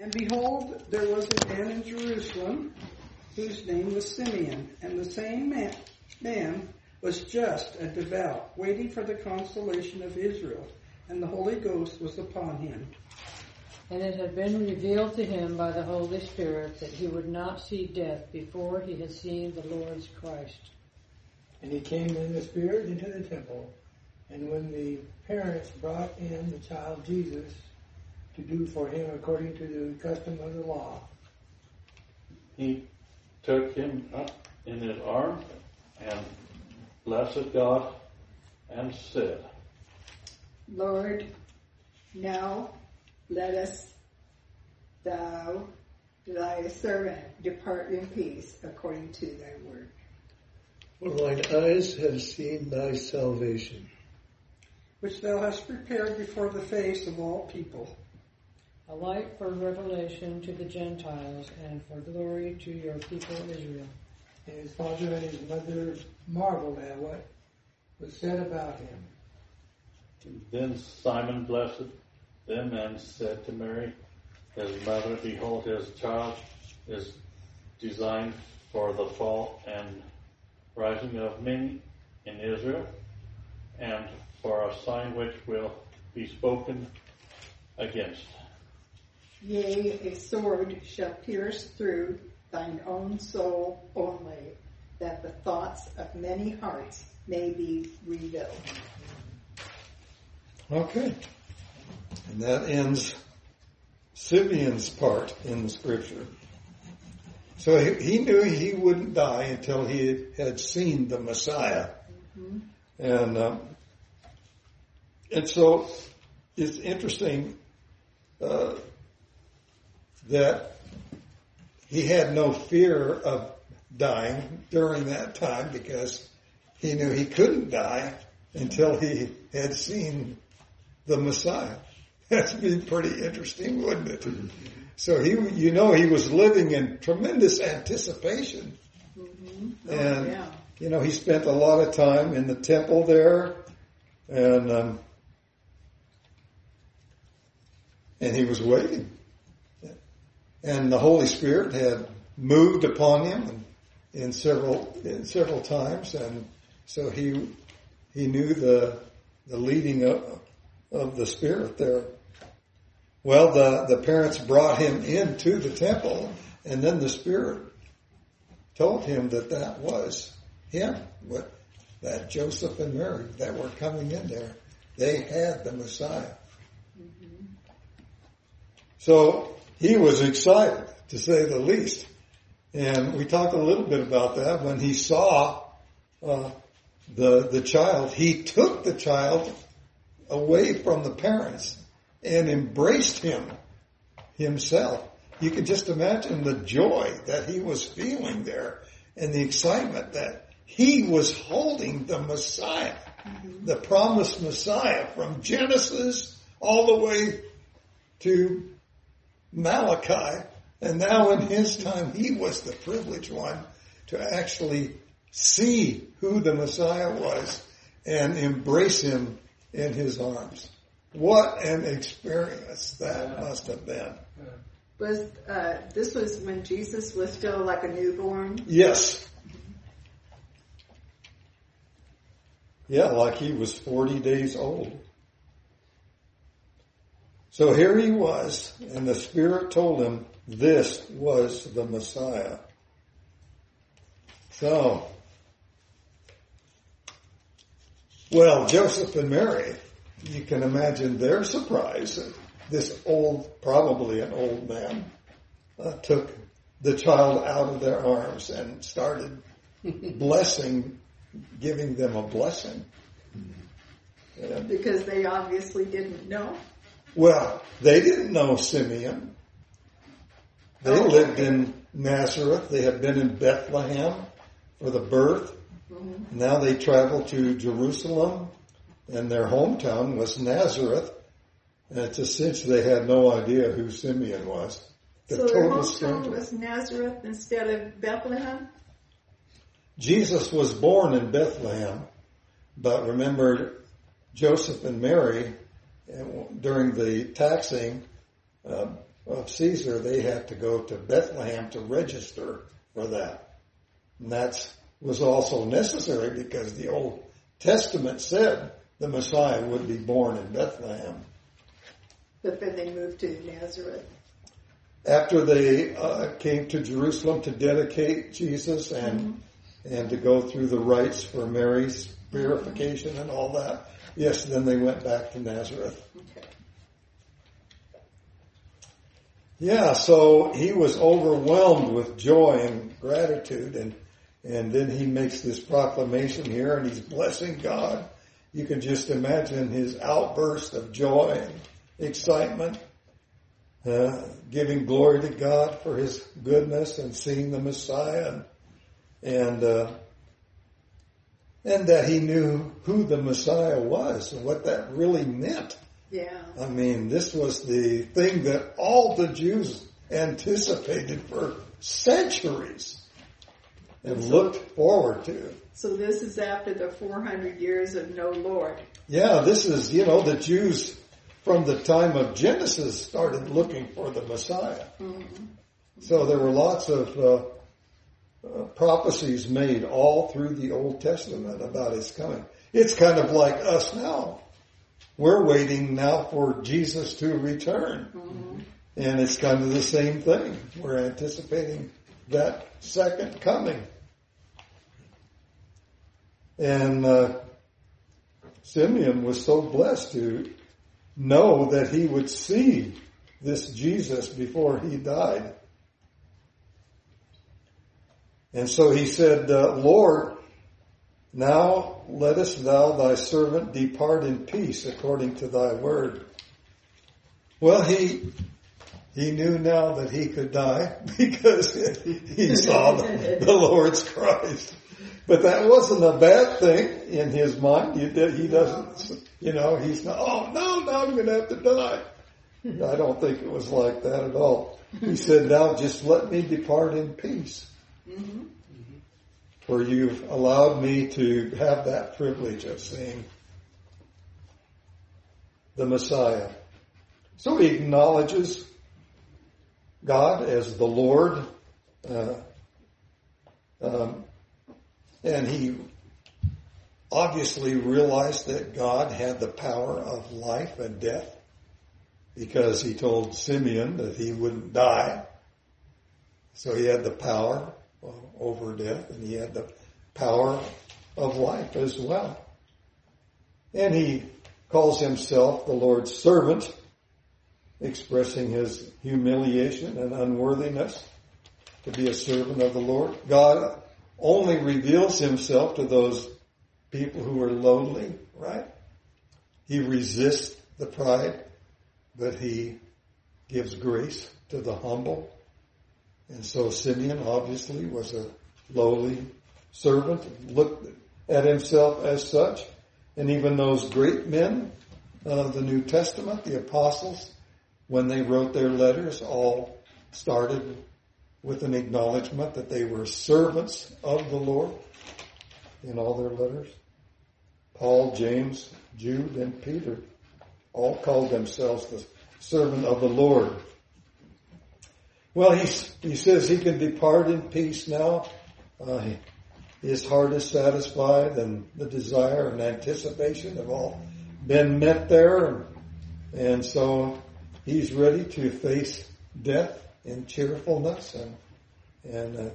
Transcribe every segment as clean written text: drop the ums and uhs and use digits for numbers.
And behold, there was a man in Jerusalem whose name was Simeon, and the same man was just and devout, waiting for the consolation of Israel, and the Holy Ghost was upon him. And it had been revealed to him by the Holy Spirit that he would not see death before he had seen the Lord's Christ. And he came in the Spirit into the temple, and when the parents brought in the child Jesus to do for him according to the custom of the law, he took him up in his arms and blessed God and said, Lord, now lettest thou thy servant depart in peace according to thy word. For thine eyes have seen thy salvation, which thou hast prepared before the face of all people, a light for revelation to the Gentiles and for glory to your people Israel. and his father and his mother marveled at what was said about him. Then Simon blessed them and said to Mary, his mother, behold, his child is designed for the fall and rising of many in Israel, and for a sign which will be spoken against. Yea, a sword shall pierce through thine own soul only, that the thoughts of many hearts may be revealed. Okay. And that ends Simeon's part in the scripture. So he knew he wouldn't die until he had seen the Messiah. Mm-hmm. And so it's interesting that he had no fear of dying during that time because he knew he couldn't die until he had seen the Messiah. That'd be pretty interesting, wouldn't it? So he was living in tremendous anticipation. Mm-hmm. And, he spent a lot of time in the temple there, and he was waiting. And the Holy Spirit had moved upon him in several times, and so he knew the leading of the Spirit there. Well, the parents brought him into the temple, and then the Spirit told him that was him, that Joseph and Mary that were coming in there. They had the Messiah. Mm-hmm. So he was excited, to say the least. And we talked a little bit about that. When he saw the child, he took the child away from the parents and embraced him himself. You can just imagine the joy that he was feeling there and the excitement that he was holding the Messiah, mm-hmm. the promised Messiah from Genesis all the way to Malachi. And now in his time, he was the privileged one to actually see who the Messiah was and embrace him in his arms. What an experience that must have been. This was when Jesus was still like a newborn? Yes. Yeah, like he was 40 days old. So here he was, and the Spirit told him this was the Messiah. So, well, Joseph and Mary, you can imagine their surprise. This probably an old man, took the child out of their arms and started giving them a blessing. Because they obviously didn't know. Well, they didn't know Simeon. They lived in Nazareth. They had been in Bethlehem for the birth. Mm-hmm. Now they traveled to Jerusalem, and their hometown was Nazareth. And it's a cinch they had no idea who Simeon was. So their hometown was Nazareth instead of Bethlehem? Jesus was born in Bethlehem, but remember, Joseph and Mary, during the taxing, of Caesar, they had to go to Bethlehem to register for that. And that was also necessary because the Old Testament said the Messiah would be born in Bethlehem. But then they moved to Nazareth. After they came to Jerusalem to dedicate Jesus and to go through the rites for Mary's purification and all that, yes, then they went back to Nazareth. Okay. Yeah, so he was overwhelmed with joy and gratitude, and then he makes this proclamation here, and he's blessing God. You can just imagine his outburst of joy and excitement, giving glory to God for his goodness and seeing the Messiah, and that he knew who the Messiah was and what that really meant. Yeah. I mean, this was the thing that all the Jews anticipated for centuries and looked forward to. So this is after the 400 years of no Lord. Yeah, this is, the Jews from the time of Genesis started looking for the Messiah. Mm-hmm. So there were lots of prophecies made all through the Old Testament about his coming. It's kind of like us now. We're waiting now for Jesus to return. Mm-hmm. And it's kind of the same thing. We're anticipating that second coming. And Simeon was so blessed to know that he would see this Jesus before he died. And so he said, Lord, now lettest thou thy servant depart in peace according to thy word. Well, he knew now that he could die because he saw the Lord's Christ. But that wasn't a bad thing in his mind. He doesn't, he's not, oh no, I'm going to have to die. I don't think it was like that at all. He said, now just let me depart in peace. Mm-hmm. For you've allowed me to have that privilege of seeing the Messiah. So he acknowledges God as the Lord, and he obviously realized that God had the power of life and death because he told Simeon that he wouldn't die. So he had the power over death, and he had the power of life as well. And he calls himself the Lord's servant, expressing his humiliation and unworthiness to be a servant of the Lord. God only reveals himself to those people who are lowly, right? He resists the pride, but he gives grace to the humble. And so Simeon obviously was a lowly servant, looked at himself as such. And even those great men of the New Testament, the apostles, when they wrote their letters, all started with an acknowledgement that they were servants of the Lord in all their letters. Paul, James, Jude, and Peter all called themselves the servant of the Lord. Well, he says he can depart in peace now. His heart is satisfied, and the desire and anticipation have all been met there. And so he's ready to face death in cheerfulness, and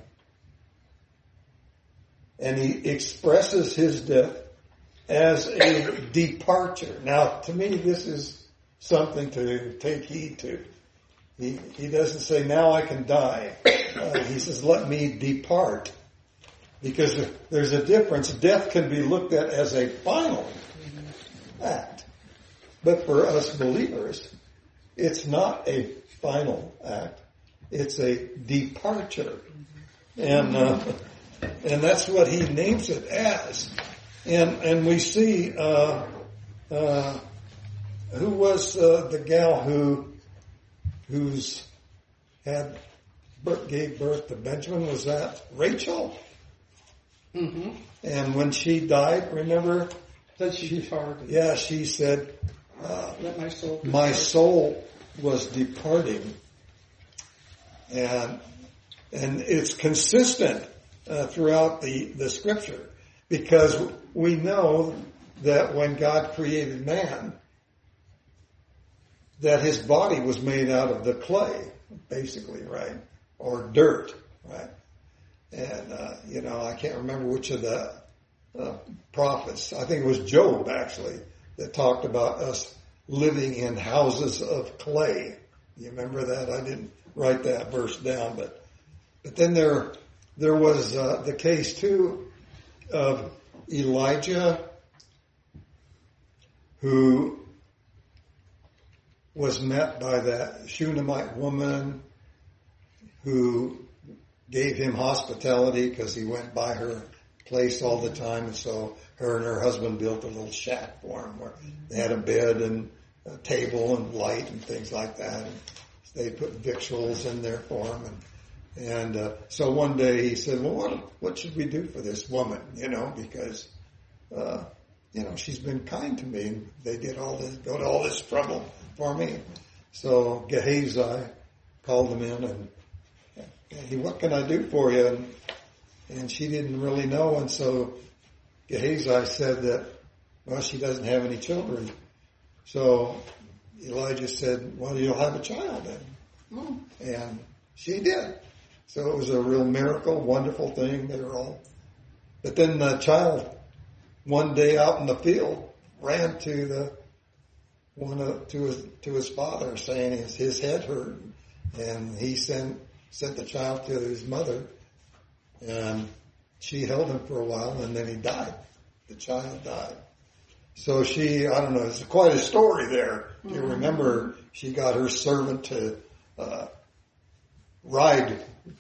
he expresses his death as a departure. Now, to me, this is something to take heed to. He doesn't say, now I can die. He says, let me depart. Because there's a difference. Death can be looked at as a final act. But for us believers, it's not a final act. It's a departure. And that's what he names it as. And we see, who was the gal who's gave birth to Benjamin? Was that Rachel? Mm-hmm. And when she died, remember that she departed. Yeah, she said, "Let my soul. My soul was departing And it's consistent throughout the scripture, because we know that when God created man, that his body was made out of the clay, basically, right? Or dirt, right? And, I can't remember which of the prophets, I think it was Job actually, that talked about us living in houses of clay. You remember that? I didn't write that verse down, but then there was the case too of Elijah, who was met by that Shunammite woman who gave him hospitality because he went by her place all the time, and so her and her husband built a little shack for him where they had a bed and a table and light and things like that, and they put victuals in there for him. And so one day he said, well, what should we do for this woman, because she's been kind to me, and they go to all this trouble for me. So Gehazi called him in, and what can I do for you? And she didn't really know, and so Gehazi said that, well, she doesn't have any children. So Elijah said, well, you'll have a child then. And she did. So it was a real miracle, wonderful thing. But then the child, one day out in the field, ran to his father, saying his head hurt, and he sent the child to his mother, and she held him for a while, and then he died. The child died. So it's quite a story there. You remember she got her servant to ride,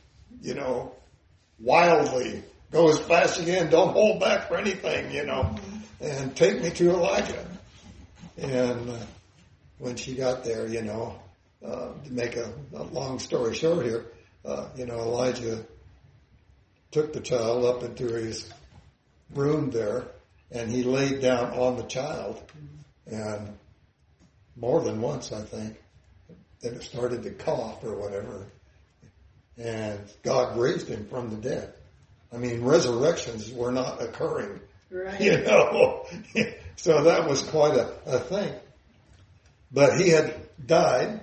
wildly, go as fast as you can, don't hold back for anything, and take me to Elijah. And when she got there, to make a long story short here, Elijah took the child up into his room there, and he laid down on the child, and more than once, I think. Then it started to cough or whatever, and God raised him from the dead. I mean, resurrections were not occurring, right. So that was quite a thing. But he had died,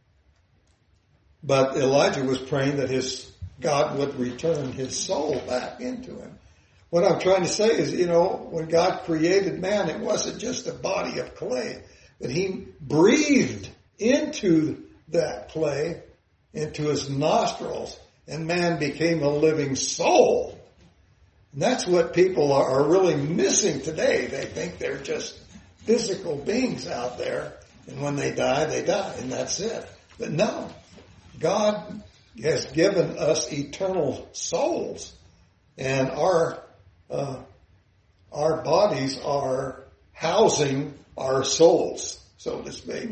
but Elijah was praying that God would return his soul back into him. What I'm trying to say is, when God created man, it wasn't just a body of clay, but he breathed into that clay, into his nostrils, and man became a living soul. And that's what people are really missing today. They think they're just physical beings out there, and when they die, and that's it. But no, God has given us eternal souls, and our bodies are housing our souls, so to speak.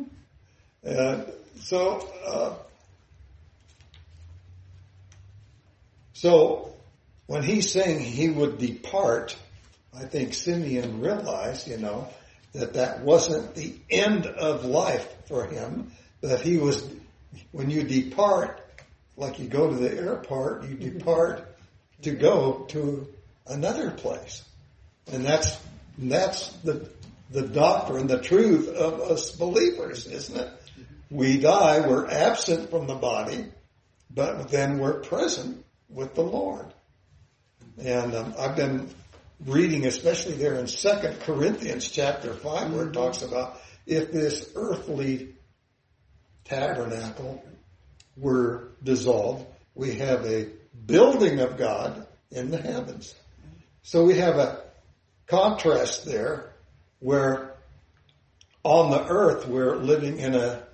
So when he's saying he would depart, I think Simeon realized, that wasn't the end of life for him, that when you depart, like you go to the airport, you depart to go to another place. And that's the doctrine, the truth of us believers, isn't it? We die, we're absent from the body, but then we're present with the Lord. And I've been reading, especially there in 2 Corinthians chapter 5, where it talks about if this earthly tabernacle were dissolved, we have a building of God in the heavens. So we have a contrast there where on the earth we're living in a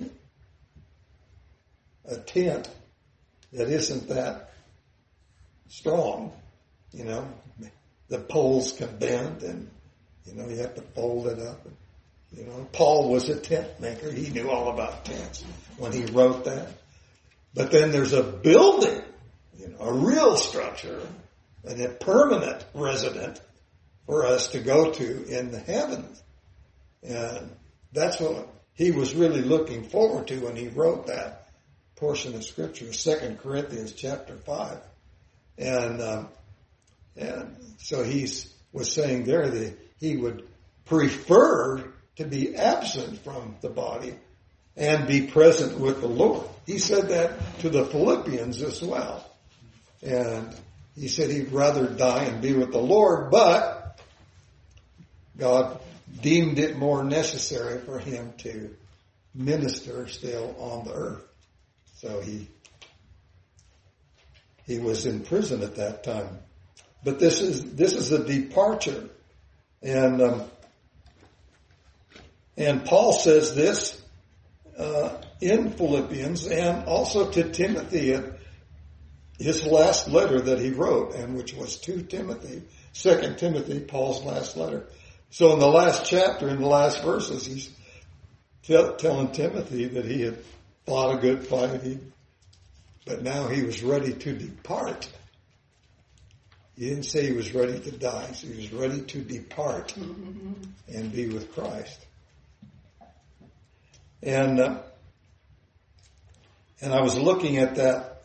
tent that isn't that strong, the poles can bend, and you have to fold it up. Paul was a tent maker. He knew all about tents when he wrote that. But then there's a building, a real structure, and a permanent resident for us to go to in the heavens. And that's what he was really looking forward to when he wrote that portion of Scripture, 2 Corinthians chapter 5. And so he was saying there that he would prefer to be absent from the body and be present with the Lord. He said that to the Philippians as well. And he said he'd rather die and be with the Lord, but God deemed it more necessary for him to minister still on the earth. So he was in prison at that time. But this is a departure. And Paul says this in Philippians, and also to Timothy in his last letter that he wrote, and which was to Timothy, 2 Timothy, Paul's last letter. So in the last chapter, in the last verses, he's telling Timothy that he had fought a good fight, but now he was ready to depart. He didn't say he was ready to die. So he was ready to depart and be with Christ. And I was looking at that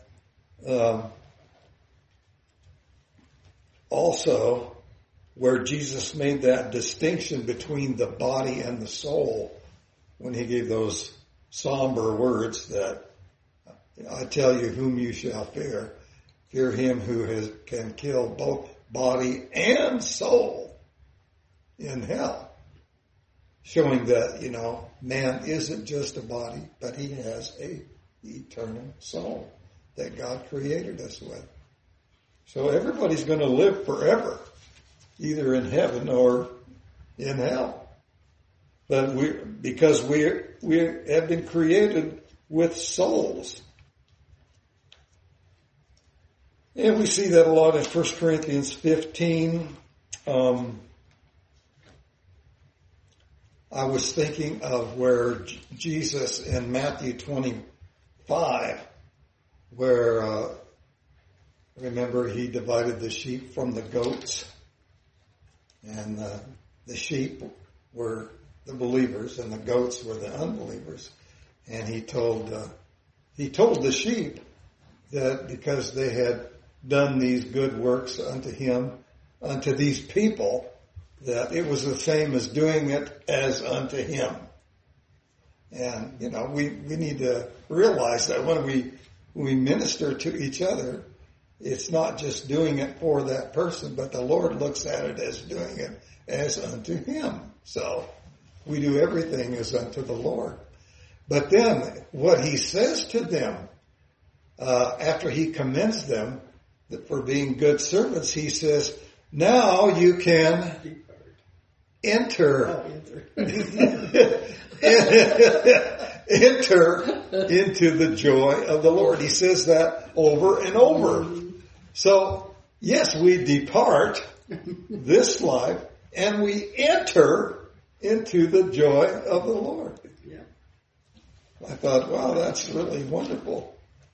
also, where Jesus made that distinction between the body and the soul when he gave those somber words that I tell you whom you shall fear. Fear him who can kill both body and soul in hell. Showing that, man isn't just a body, but he has a eternal soul that God created us with. So everybody's going to live forever, either in heaven or in hell. But because we have been created with souls. And we see that a lot in 1 Corinthians 15. I was thinking of where Jesus in Matthew 25, where, remember, he divided the sheep from the goats. And the sheep were the believers and the goats were the unbelievers. And he told the sheep that because they had done these good works unto him, unto these people, that it was the same as doing it as unto him. And, we need to realize that when we minister to each other, it's not just doing it for that person, but the Lord looks at it as doing it as unto him. So we do everything as unto the Lord. But then what he says to them, after he commends them for being good servants, he says, now you can enter into the joy of the Lord. He says that over and over. So, yes, we depart this life and we enter into the joy of the Lord. Yeah. I thought, wow, that's really wonderful.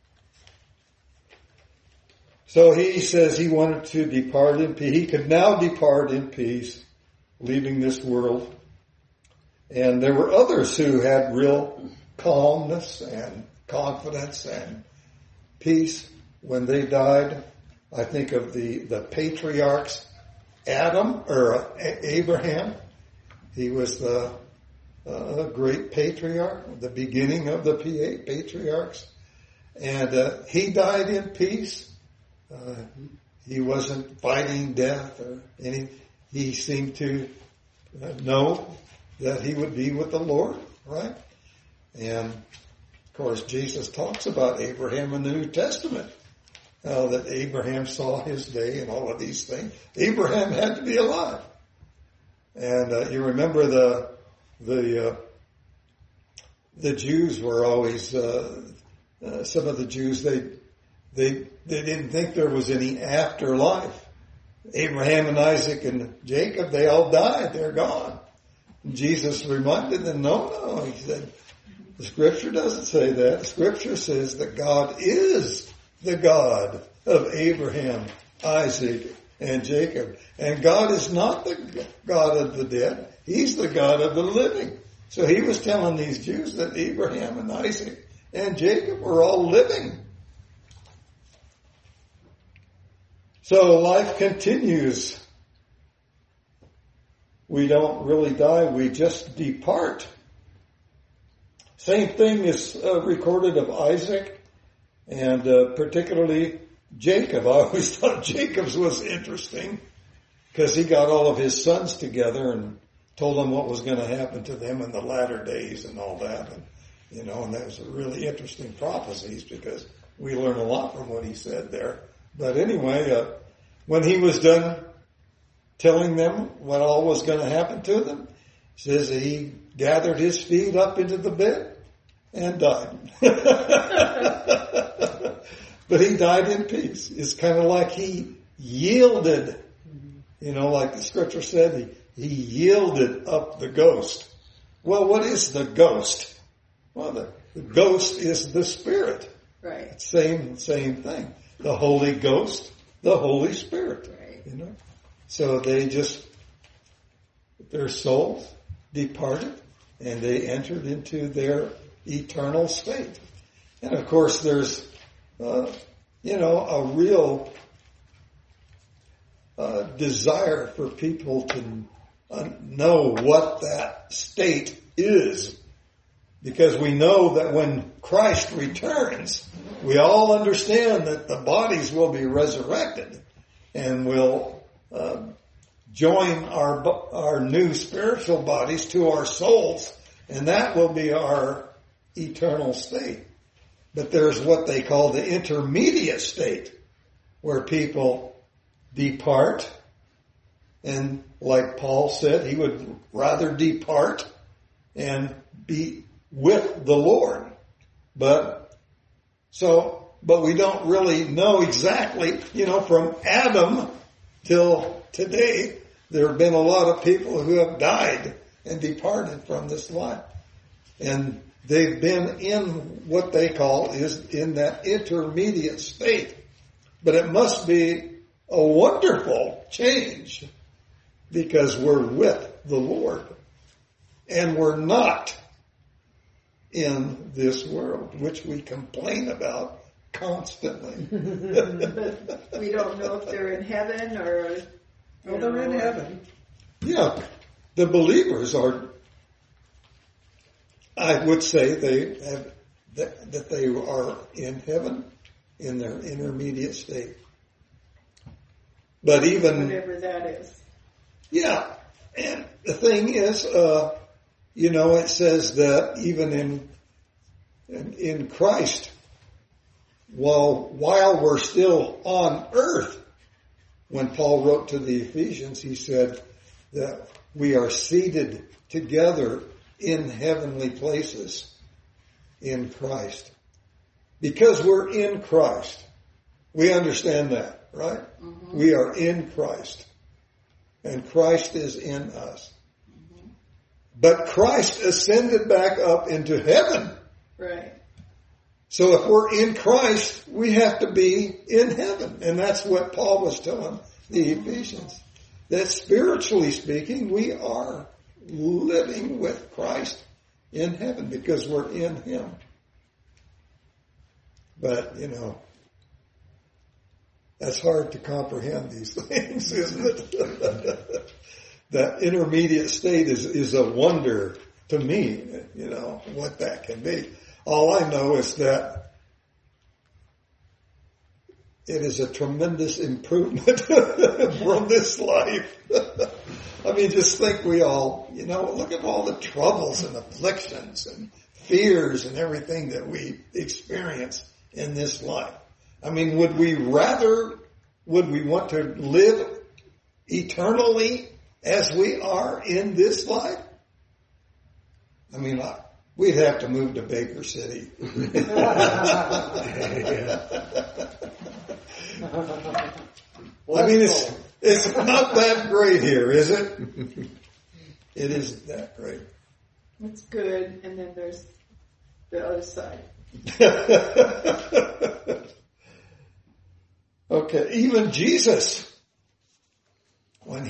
So he says he wanted to depart in peace. He could now depart in peace, leaving this world. And there were others who had real calmness and confidence and peace when they died. I think of the patriarchs, Abraham. He was the great patriarch, the beginning of the patriarchs. And he died in peace. He wasn't fighting death or anything. He seemed to know that he would be with the Lord, right? And, of course, Jesus talks about Abraham in the New Testament, that Abraham saw his day and all of these things. Abraham had to be alive. And you remember the Jews were always, some of the Jews, they didn't think there was any afterlife. Abraham and Isaac and Jacob, they all died. They're gone. And Jesus reminded them, no. He said, the Scripture doesn't say that. The Scripture says that God is the God of Abraham, Isaac, and Jacob. And God is not the God of the dead. He's the God of the living. So he was telling these Jews that Abraham and Isaac and Jacob were all living. So life continues. We don't really die, we just depart. Same thing is recorded of Isaac and particularly Jacob. I always thought Jacob's was interesting because he got all of his sons together and told them what was going to happen to them in the latter days and all that. And, and that was a really interesting prophecies because we learn a lot from what he said there. But anyway, when he was done telling them what all was going to happen to them, he says he gathered his feet up into the bed and died. But he died in peace. It's kind of like he yielded, like the scripture said, he yielded up the ghost. Well, what is the ghost? Well, the ghost is the Spirit. Right. Same thing. The Holy Ghost, the Holy Spirit. Right. So their souls departed and they entered into their eternal state. And of course there's, a real desire for people to know what that state is. Because we know that when Christ returns, we all understand that the bodies will be resurrected and will join our new spiritual bodies to our souls, and that will be our eternal state. But there's what they call the intermediate state, where people depart, and like Paul said, he would rather depart and be with the Lord. But we don't really know exactly, from Adam till today, there have been a lot of people who have died and departed from this life. And they've been in what they call is in that intermediate state. But it must be a wonderful change because we're with the Lord. And we're not in this world, which we complain about constantly. But we don't know if they're in heaven or... Well, they're in heaven. Yeah, the believers are, I would say that they are in heaven in their intermediate state. But even... whatever that is. Yeah, and the thing is, it says that even in Christ, while we're still on earth, when Paul wrote to the Ephesians, he said that we are seated together in heavenly places in Christ. Because we're in Christ. We understand that, right? Mm-hmm. We are in Christ. And Christ is in us. Mm-hmm. But Christ ascended back up into heaven. Right. So if we're in Christ, we have to be in heaven. And that's what Paul was telling the Ephesians. That spiritually speaking, we are living with Christ in heaven because we're in Him. But, that's hard to comprehend these things, isn't it? That intermediate state is a wonder to me, what that can be. All I know is that it is a tremendous improvement from this life. I mean, just think we all, look at all the troubles and afflictions and fears and everything that we experience in this life. I mean, would we want to live eternally as we are in this life? I mean, we'd have to move to Baker City. I mean, it's not that great here, is it? It isn't that great. It's good, and then there's the other side. Okay, even Jesus, when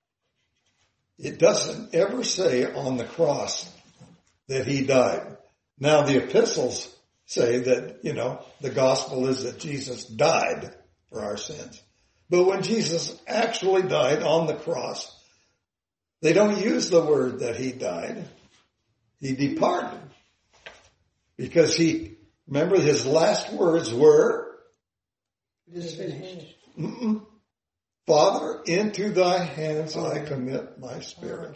it doesn't ever say on the cross that He died. Now the epistles say that, the gospel is that Jesus died for our sins. But when Jesus actually died on the cross, they don't use the word that he died. He departed. Because remember his last words were, It is finished. Father, into thy hands I commit my spirit.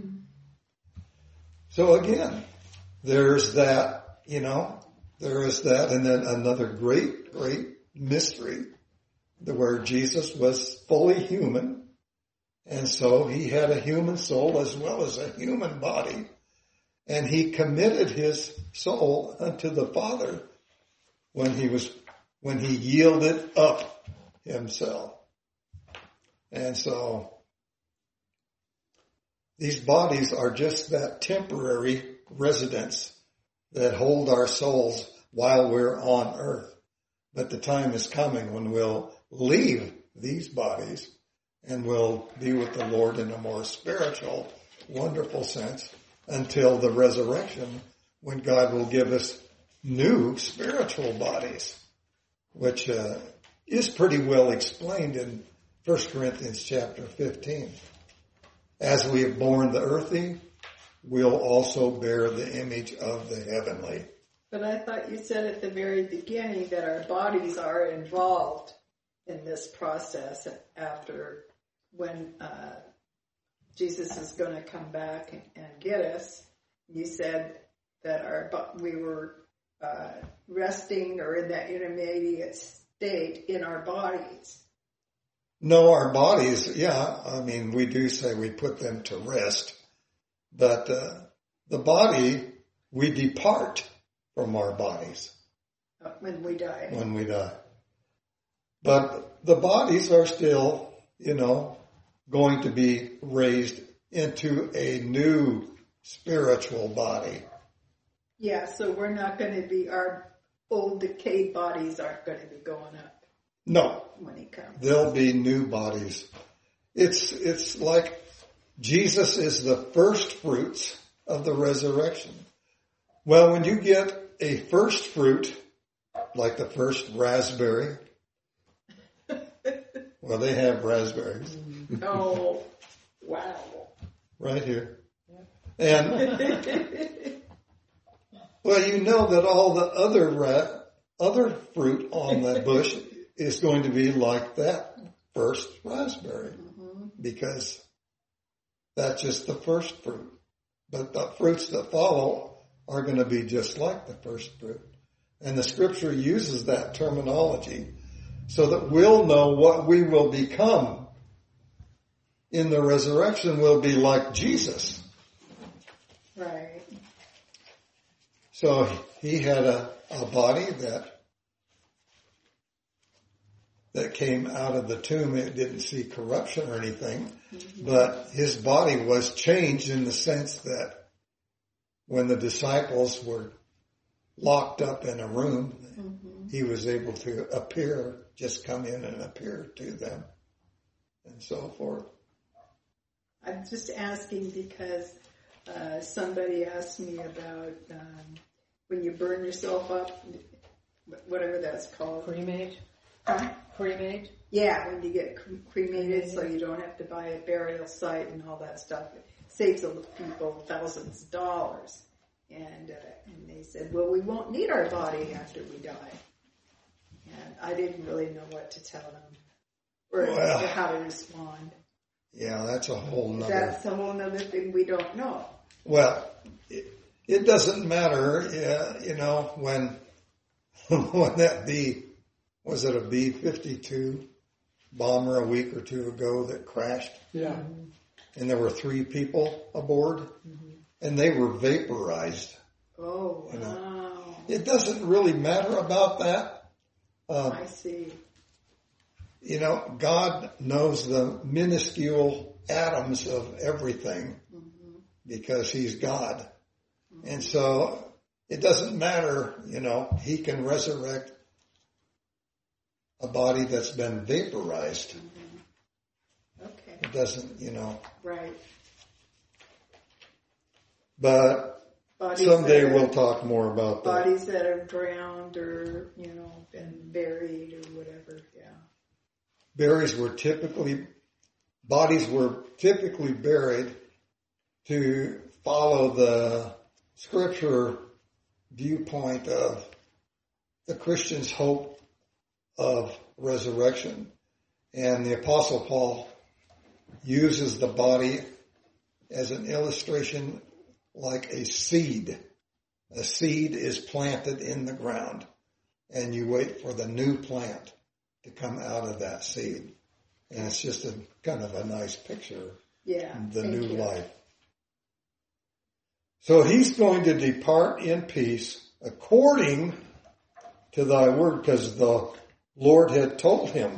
So again, there's that, there is that. And then another great, great mystery, where Jesus was fully human. And so he had a human soul as well as a human body. And he committed his soul unto the Father when he yielded up himself. And so these bodies are just that temporary residence that hold our souls while we're on earth. But the time is coming when we'll leave these bodies and we'll be with the Lord in a more spiritual, wonderful sense until the resurrection, when God will give us new spiritual bodies, which is pretty well explained in 1 Corinthians chapter 15. As we have borne the earthly, we'll also bear the image of the heavenly. But I thought you said at the very beginning that our bodies are involved in this process after when Jesus is going to come back and get us. You said that we were resting or in that intermediate state in our bodies. No, our bodies, we do say we put them to rest, but the body, we depart from our bodies. When we die. When we die. But the bodies are still, going to be raised into a new spiritual body. Yeah, so we're not going to be, our old decayed bodies aren't going to be going up. No. When he comes. There'll be new bodies. It's like Jesus is the first fruits of the resurrection. Well, when you get a first fruit, like the first raspberry, well, they have raspberries. Oh, wow. Right here. And, well, you know that all the other fruit on that bush is going to be like that first raspberry, because that's just the first fruit. But the fruits that follow are going to be just like the first fruit. And the scripture uses that terminology so that we'll know what we will become in the resurrection. Will be like Jesus. Right. So he had a body that came out of the tomb. It didn't see corruption or anything, but his body was changed in the sense that when the disciples were locked up in a room, he was able to just come in and appear to them, and so forth. I'm just asking because somebody asked me about when you burn yourself up, whatever that's called. Cremate? Huh? Cremate? Yeah, when you get cremated so you don't have to buy a burial site and all that stuff. It saves people thousands of dollars. And they said, well, we won't need our body after we die. And I didn't really know what to tell them or how to respond. Yeah, that's a whole nother. That's a whole nother thing we don't know. Well, it doesn't matter, when that was it a B-52 bomber a week or two ago that crashed? Yeah. And there were 3 people aboard, and they were vaporized. Oh, wow. It doesn't really matter about that. I see. God knows the minuscule atoms of everything because he's God. And so it doesn't matter, he can resurrect a body that's been vaporized. Okay. It doesn't, Right. But someday we'll talk more about that. Bodies that are drowned or, been buried or whatever, yeah. Bodies were typically buried to follow the scripture viewpoint of the Christian's hope of resurrection. And the Apostle Paul uses the body as an illustration like a seed. A seed is planted in the ground, and you wait for the new plant to come out of that seed. And it's just a kind of a nice picture of the new life. So he's going to depart in peace according to thy word, because the Lord had told him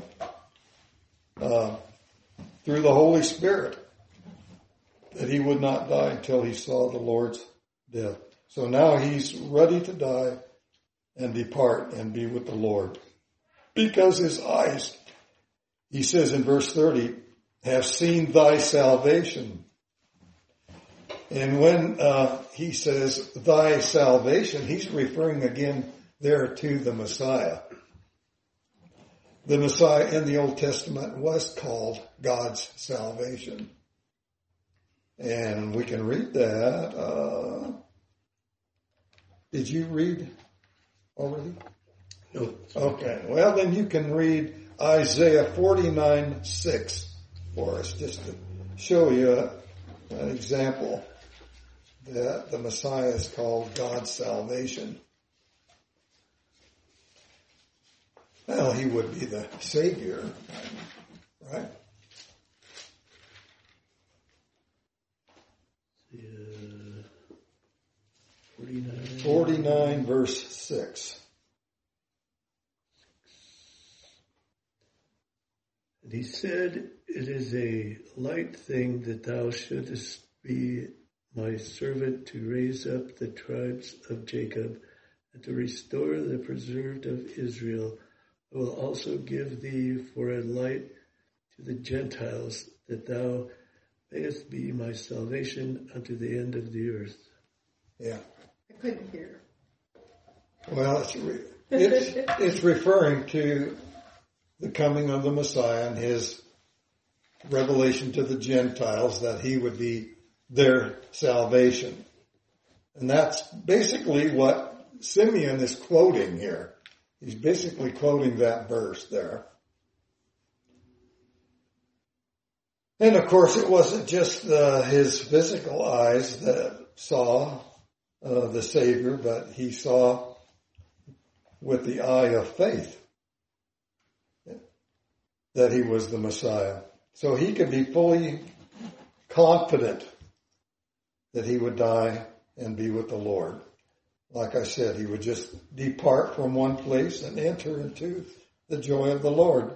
through the Holy Spirit that he would not die until he saw the Lord's death. So now he's ready to die and depart and be with the Lord. Because his eyes, he says in verse 30, have seen thy salvation. And when he says thy salvation, he's referring again there to the Messiah. The Messiah in the Old Testament was called God's salvation. And we can read that. Did you read already? No. Okay. Well, then you can read Isaiah 49:6 for us, just to show you an example that the Messiah is called God's salvation. Well, he would be the Savior, right? 49 verse 6. And he said, it is a light thing that thou shouldest be my servant to raise up the tribes of Jacob and to restore the preserved of Israel. I will also give thee for a light to the Gentiles, that thou mayest be my salvation unto the end of the earth. Yeah. I couldn't hear. Well, it's referring to the coming of the Messiah and his revelation to the Gentiles that he would be their salvation. And that's basically what Simeon is quoting here. He's basically quoting that verse there. And of course, it wasn't just his physical eyes that saw the Savior, but he saw with the eye of faith that he was the Messiah. So he could be fully confident that he would die and be with the Lord. Like I said, he would just depart from one place and enter into the joy of the Lord.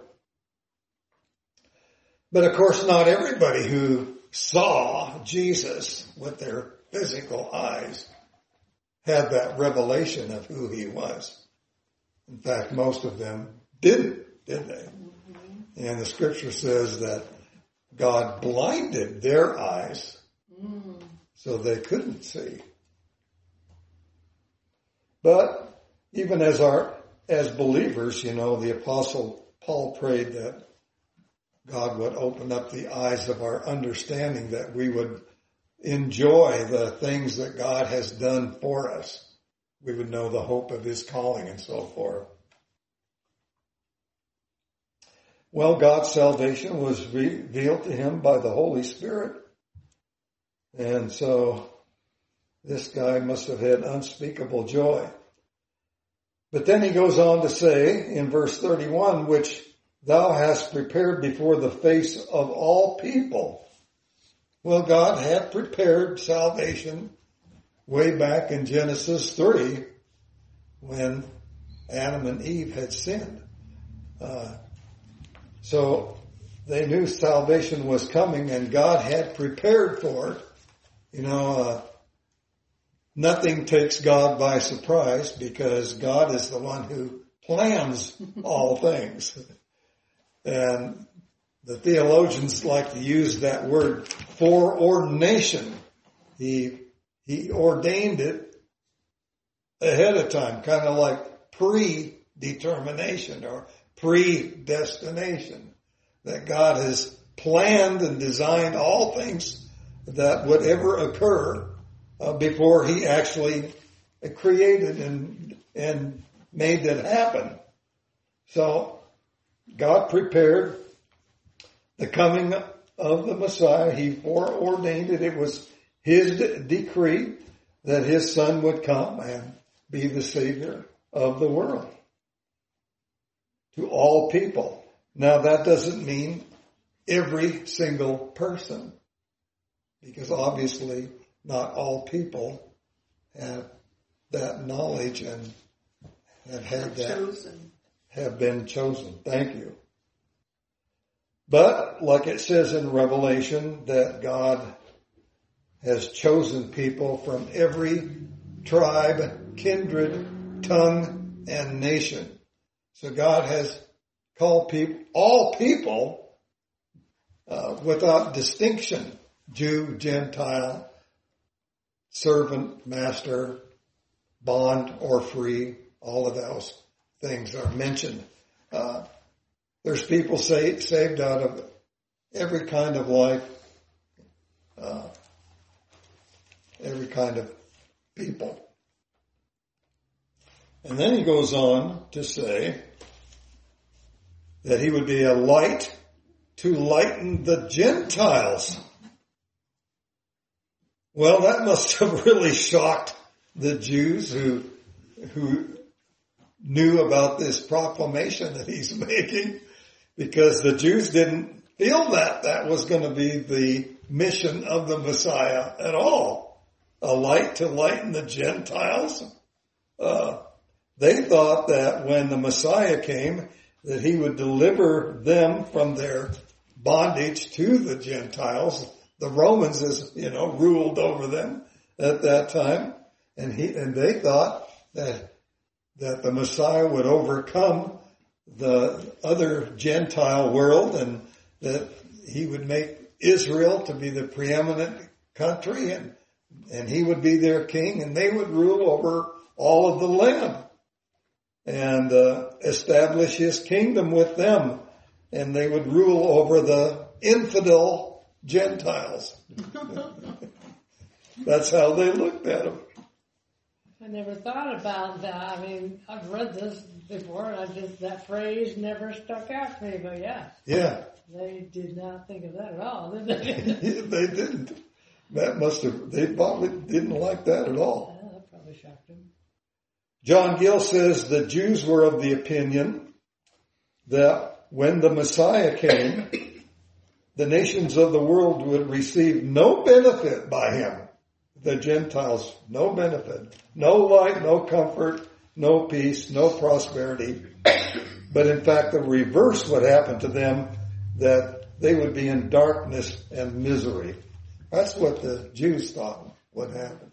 But of course, not everybody who saw Jesus with their physical eyes had that revelation of who he was. In fact, most of them didn't, did they? Mm-hmm. And the scripture says that God blinded their eyes so they couldn't see. But even as believers, the Apostle Paul prayed that God would open up the eyes of our understanding, that we would enjoy the things that God has done for us. We would know the hope of his calling and so forth. Well, God's salvation was revealed to him by the Holy Spirit. And so this guy must have had unspeakable joy. But then he goes on to say in verse 31, which thou hast prepared before the face of all people. Well, God had prepared salvation way back in Genesis 3 when Adam and Eve had sinned. So they knew salvation was coming and God had prepared for it. Nothing takes God by surprise because God is the one who plans all things. And the theologians like to use that word foreordination. He ordained it ahead of time, kind of like predetermination or predestination, that God has planned and designed all things that would ever occur before he actually created and made it happen. So God prepared the coming of the Messiah. He foreordained it. It was his decree that his son would come and be the Savior of the world to all people. Now that doesn't mean every single person, because obviously not all people have that knowledge and have had that, have been chosen. Thank you. But like it says in Revelation, that God has chosen people from every tribe, kindred, tongue, and nation. So God has called all people without distinction, Jew, Gentile, servant, master, bond, or free. All of those things are mentioned. There's people saved out of every kind of life, every kind of people. And then he goes on to say that he would be a light to lighten the Gentiles. Well, that must have really shocked the Jews who knew about this proclamation that he's making, because the Jews didn't feel that was going to be the mission of the Messiah at all. A light to lighten the Gentiles. They thought that when the Messiah came, that he would deliver them from their bondage to the Gentiles. The Romans, as you know, ruled over them at that time, and they thought that the Messiah would overcome the other Gentile world, and that he would make Israel to be the preeminent country, and he would be their king, and they would rule over all of the land and establish his kingdom with them, and they would rule over the infidel Gentiles. That's how they looked at him. I never thought about that. I mean, I've read this before, and that phrase never stuck out to me, but yeah. Yeah. They did not think of that at all, did they? They didn't. They probably didn't like that at all. Yeah, that probably shocked them. John Gill says the Jews were of the opinion that when the Messiah came, the nations of the world would receive no benefit by him. The Gentiles, no benefit, no light, no comfort, no peace, no prosperity. But in fact, the reverse would happen to them, that they would be in darkness and misery. That's what the Jews thought would happen.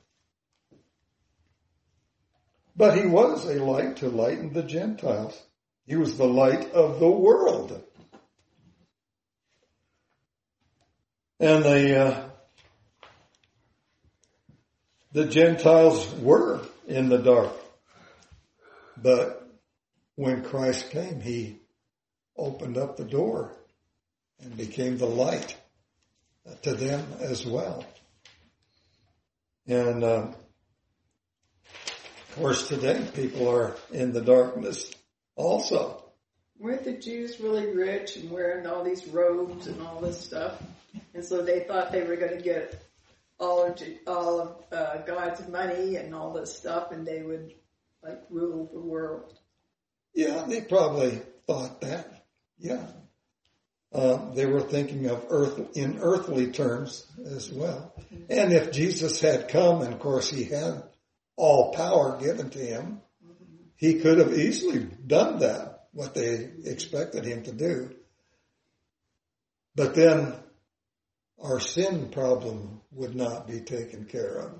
But he was a light to lighten the Gentiles. He was the light of the world. And the Gentiles were in the dark. But when Christ came, he opened up the door and became the light to them as well. And of course today people are in the darkness also. Weren't the Jews really rich and wearing all these robes and all this stuff? And so they thought they were going to get all of God's money and all this stuff, and they would rule the world. Yeah, they probably thought that. Yeah. They were thinking of in earthly terms as well. Mm-hmm. And if Jesus had come, and of course he had all power given to him, mm-hmm. he could have easily done that, what they expected him to do. But then our sin problem would not be taken care of.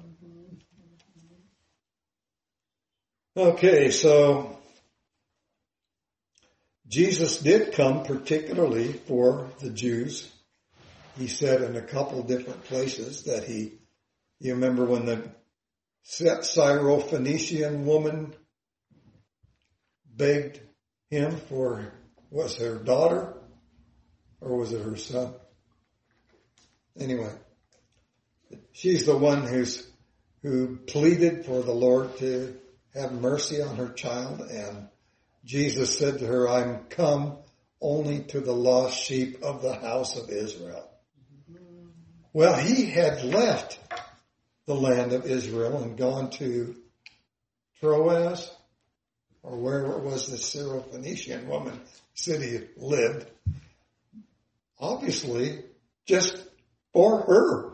Okay, so Jesus did come particularly for the Jews. He said in a couple different places that you remember when the Syrophoenician woman begged him for, was her daughter or was it her son? Anyway, she's the one who pleaded for the Lord to have mercy on her child, and Jesus said to her, I'm come only to the lost sheep of the house of Israel. Well, he had left the land of Israel and gone to Troas, or where it was the Syrophoenician woman city lived, obviously just for her.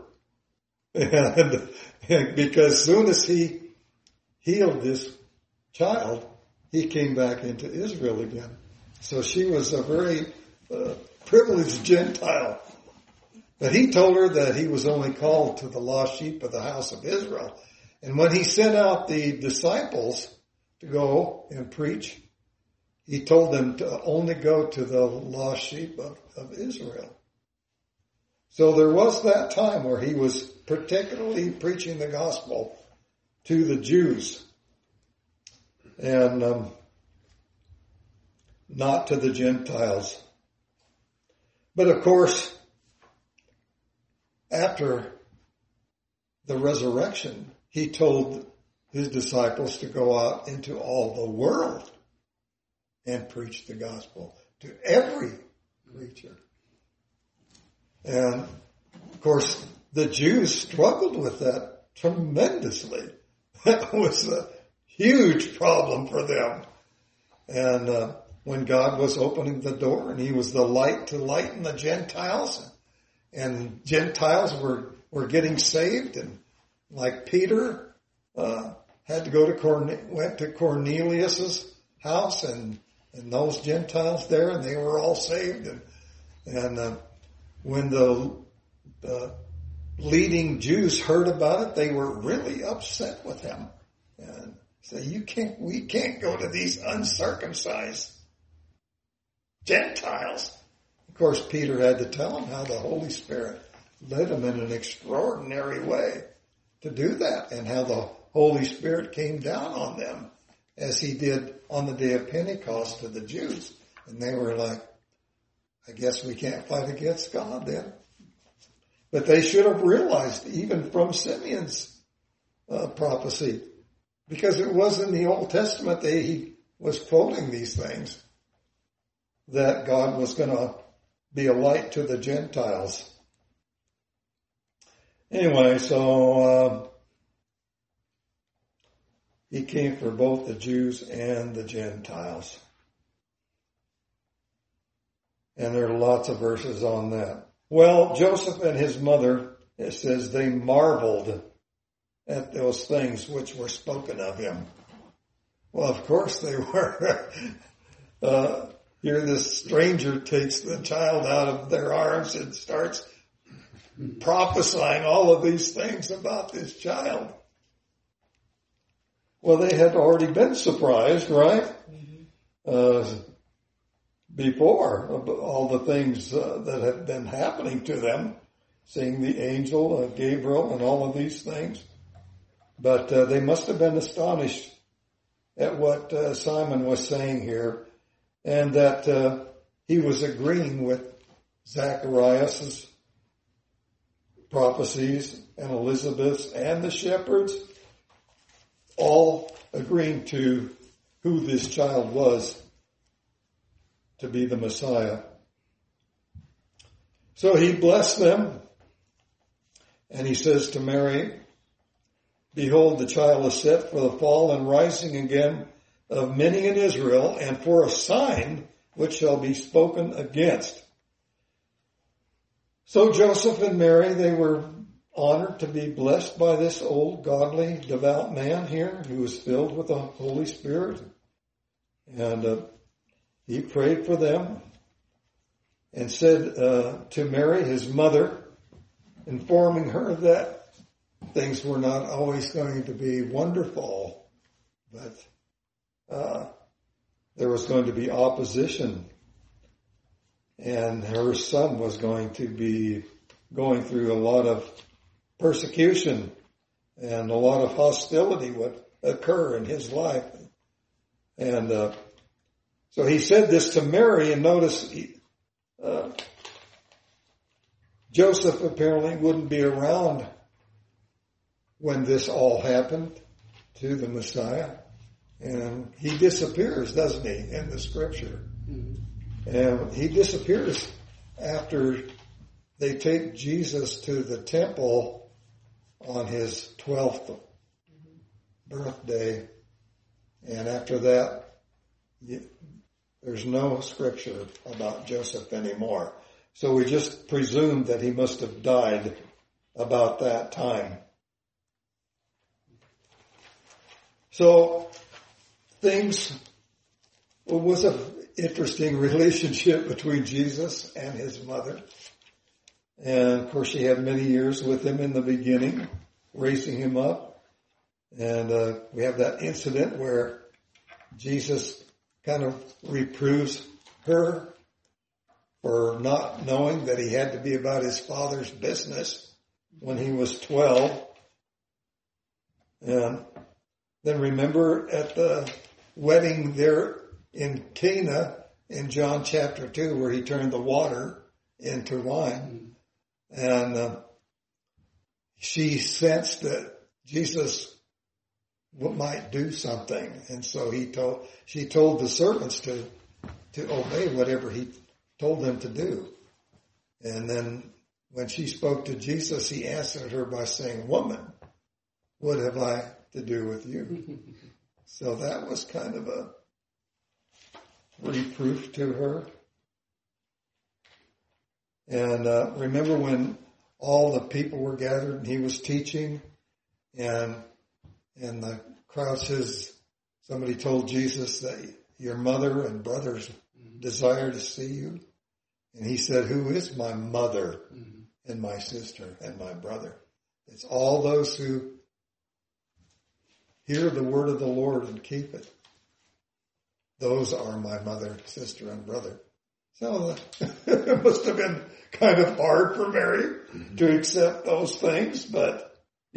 And because soon as he healed this child, he came back into Israel again. So she was a very privileged Gentile. But he told her that he was only called to the lost sheep of the house of Israel. And when he sent out the disciples to go and preach, he told them to only go to the lost sheep of Israel. So there was that time where he was particularly preaching the gospel to the Jews and not to the Gentiles. But of course, after the resurrection, he told his disciples to go out into all the world and preach the gospel to every creature. And of course, the Jews struggled with that tremendously. That was a huge problem for them. And when God was opening the door and he was the light to lighten the Gentiles, and Gentiles were getting saved, and like Peter had to go to went to Cornelius's house, and those Gentiles there, and they were all saved. And when the leading Jews heard about it, they were really upset with him and said, we can't go to these uncircumcised Gentiles. Of course, Peter had to tell him how the Holy Spirit led him in an extraordinary way to do that, and how the Holy Spirit came down on them as he did on the day of Pentecost to the Jews. And they were like, I guess we can't fight against God then. But they should have realized, even from Simeon's prophecy, because it was in the Old Testament that he was quoting these things, that God was going to be a light to the Gentiles. Anyway, so he came for both the Jews and the Gentiles. And there are lots of verses on that. Well, Joseph and his mother, it says, they marveled at those things which were spoken of him. Well, of course they were. Here this stranger takes the child out of their arms and starts prophesying all of these things about this child. Well, they had already been surprised, right? Before all the things that had been happening to them, seeing the angel, Gabriel, and all of these things. But they must have been astonished at what Simon was saying here, and that he was agreeing with Zacharias' prophecies and Elizabeth's and the shepherds, all agreeing to who this child was to be the Messiah. So he blessed them, and he says to Mary, behold, the child is set for the fall and rising again of many in Israel, and for a sign which shall be spoken against. So Joseph and Mary, they were honored to be blessed by this old, godly, devout man here who was filled with the Holy Spirit. And he prayed for them and said to Mary, his mother, informing her that things were not always going to be wonderful, but there was going to be opposition, and her son was going to be going through a lot of persecution and a lot of hostility would occur in his life. And so he said this to Mary, and notice Joseph apparently wouldn't be around when this all happened to the Messiah. And he disappears, doesn't he, in the scripture? Mm-hmm. And he disappears after they take Jesus to the temple on his 12th birthday. And after that, there's no scripture about Joseph anymore. So we just presume that he must have died about that time. So it was an interesting relationship between Jesus and his mother. And of course she had many years with him in the beginning, raising him up. And we have that incident where Jesus kind of reproves her for not knowing that he had to be about his father's business when he was 12. And then remember at the wedding there in Cana in John chapter 2 where he turned the water into wine. And she sensed that Jesus might do something. And so she told the servants to obey whatever he told them to do. And then when she spoke to Jesus, he answered her by saying, "Woman, what have I to do with you?" So that was kind of a reproof to her. And remember when all the people were gathered and he was teaching, and the crowd says, somebody told Jesus that your mother and brothers desire to see you. And he said, "Who is my mother and my sister and my brother?" It's all those who hear the word of the Lord and keep it. Those are my mother, sister, and brother. So it must have been kind of hard for Mary to accept those things, but,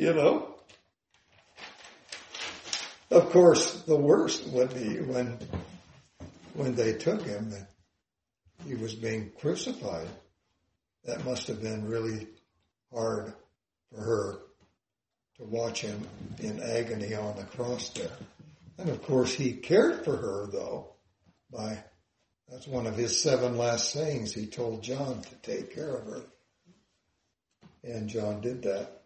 of course, the worst would be when they took him and he was being crucified. That must have been really hard for her to watch him in agony on the cross there. And of course he cared for her though that's one of his 7 last sayings. He told John to take care of her. And John did that.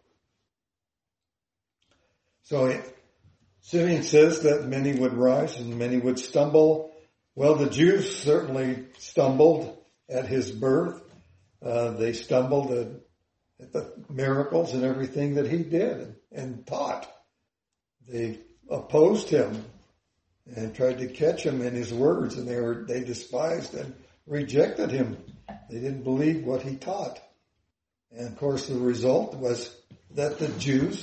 So Simeon says that many would rise and many would stumble. Well, the Jews certainly stumbled at his birth. They stumbled at the miracles and everything that he did and taught. They opposed him and tried to catch him in his words, and they despised and rejected him. They didn't believe what he taught. And of course the result was that the Jews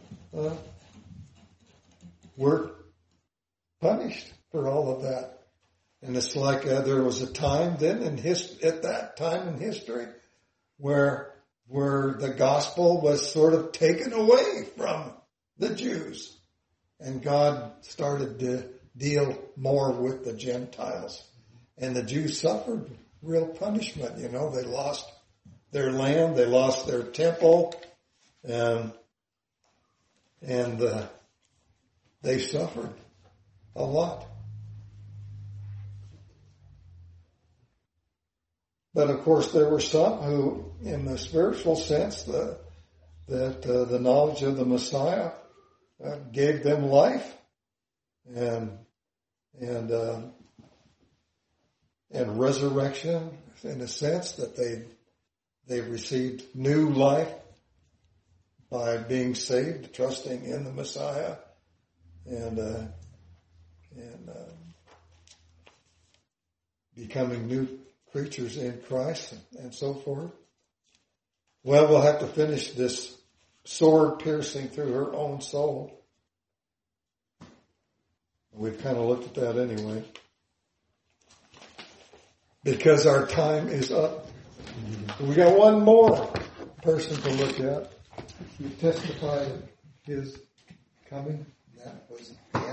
were punished for all of that. And it's like there was a time then at that time in history where the gospel was sort of taken away from the Jews. And God started to deal more with the Gentiles. And the Jews suffered real punishment. They lost their land, they lost their temple, and they suffered a lot. But of course there were some who, in the spiritual sense, that the knowledge of the Messiah gave them life and resurrection, in a sense that they received new life by being saved, trusting in the Messiah, and becoming new creatures in Christ and so forth. Well, we'll have to finish this sword piercing through her own soul. We've kind of looked at that anyway. Because our time is up. We got one more person to look at. You testified his coming. That was